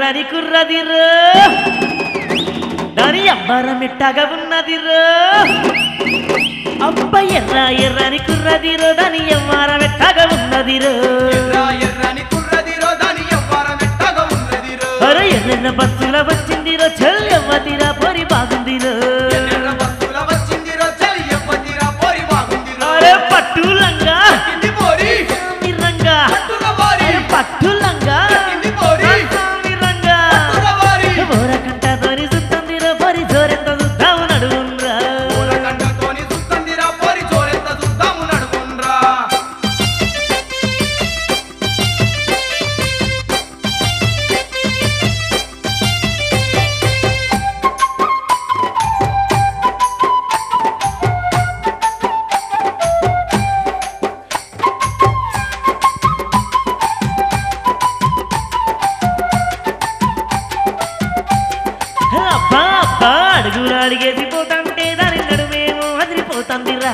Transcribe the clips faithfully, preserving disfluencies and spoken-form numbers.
ఎర్రని కుర్రదిరో దాని అబ్బరం ఎట్టగా ఉన్నదిరో అబ్బ ఎర్ర ఎర్రని కుర్రదిరో దాని అవ్వారం ఎట్టగా ఉన్నదిరో అరే ఎర్రన్న బస్సుల వచ్చిందిరో చల్ ఎవ్వతిరా పోరి బాగుందిరో అరే పట్టు లంగా పట్టు లంగా ఓరకంట తోని సుత్తందిరో పోరి జోరెంత చూద్దాము నడువుండ్రా అబ్బా అబ్బా అడుగులు అడిగేసి పోతాంటే దాని నడుమేమో అదిరిపోతాందిరా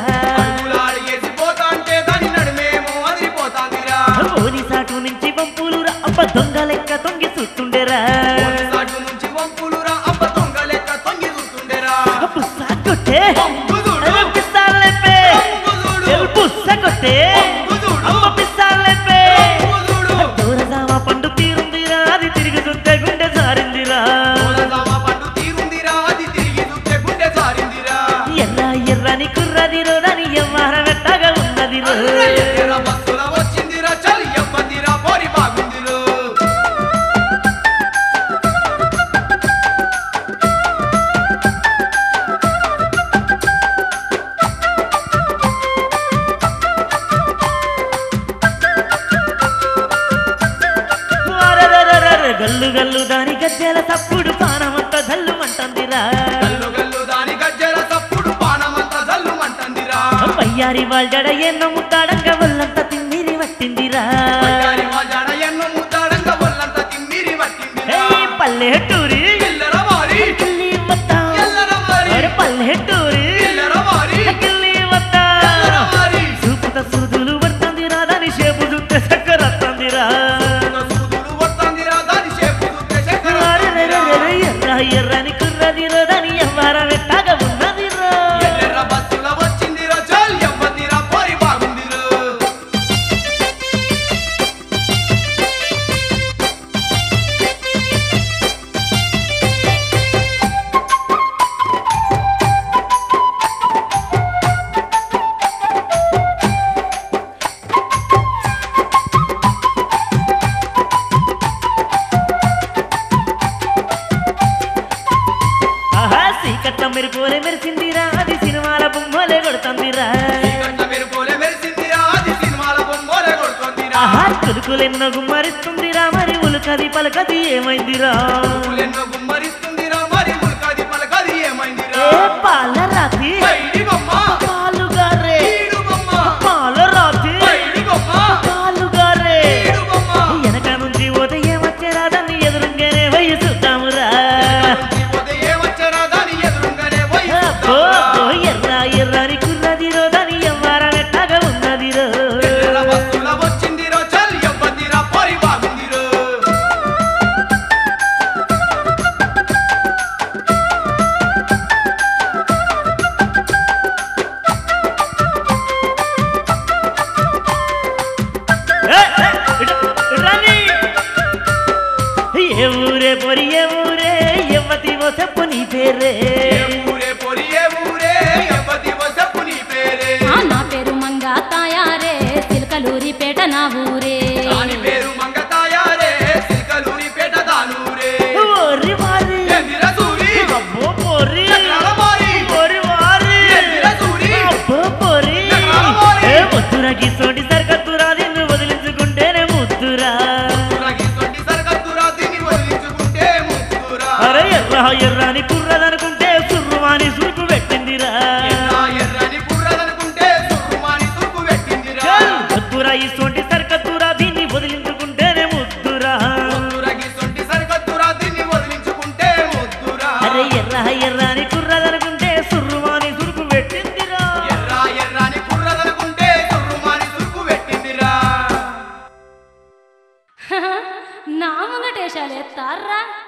ఓని సాటు నుంచి పంపులురా అబ్బ దొంగ లెక్క తొంగి చూస్తుండేరా పుస్సా కొట్టే పిస్తాలెప్పే పుస్స కొట్టే అమ్మ పిస్తాలెప్పే దూరదామా పండు తీరుందిరా అది తిరిగి చూస్తే గుండె సారిందిరా ఎర్ర ఎర్రని కుర్రదిరో దాని ఎవ్వారం ఎట్టగా ఉన్నదిరో గల్లు గల్లు దాని గజ్జల తప్పుడు పానమంత జల్లు మంటందిరా పయ్యారి వాళ్ళ ఎన్నో ముద్దాడంగా ఒళ్ళంత తిమ్మిరి పట్టిందిరా పల్లెటూరి గిల్లి వత్తా పల్లెటూరి గిల్లి వత్తా చూపుత సూదులు పడుతుందిరా దాని షేపు చూస్తే చక్కర వస్తుందిరా ఎర్ర ఎర్రని కుర్రదిరో దాని ఎవ్వారం ఎట్టగా ఉన్నదిరో సీకట్ల మెరుపోలే మెరిసిందిరా అది సినిమాల బొమ్మలే కొడుతుందిరా ఆహా తులుకులెన్నో గుమ్మరిస్తుందిరా మరి ఉలుకది పలకది ఏమైందిరా పాల రాతి పాలుగారే పాల రాతి పాలుగారే వెనక నుంచి పోతే ఏమొచ్చారా దాన్ని ఎదురుగానే పోయి చూద్దామురా ఎర్ర ఎర్రని కుర్రదిరో దాని ఎవ్వారం ఎట్టగా ఉన్నదిరో ఏ ఊరే పొరి ఏ ఊరే ఎవ్వతివో చెప్పు నీ పేరే నా పేరు మంగా తాయారే సిల్కలూరిపేట నా ఊరే ఓరి వారి అబ్బో పోరి ఓరి వారి అబ్బో పోరి ఏ ముద్దురా గిసోటి సరికత్తురా నిన్ను వదిలించుకుంటేనే ముద్దురా అరే ఎర్ర ఎర్రని కుర్రదనుకుంటే సుర్రుమాని సురుకు పెట్టిందిరా ముద్దురా ఈ సోటి సరికత్తురా దీన్ని వదిలించుకుంటేనే ముద్దురా అరే ఎర్ర ఎర్రని కుర్రదనుకుంటే సుర్రుమాని సురుకు పెట్టిందిరా నా ముంగటేశారు వేషాలేస్తారా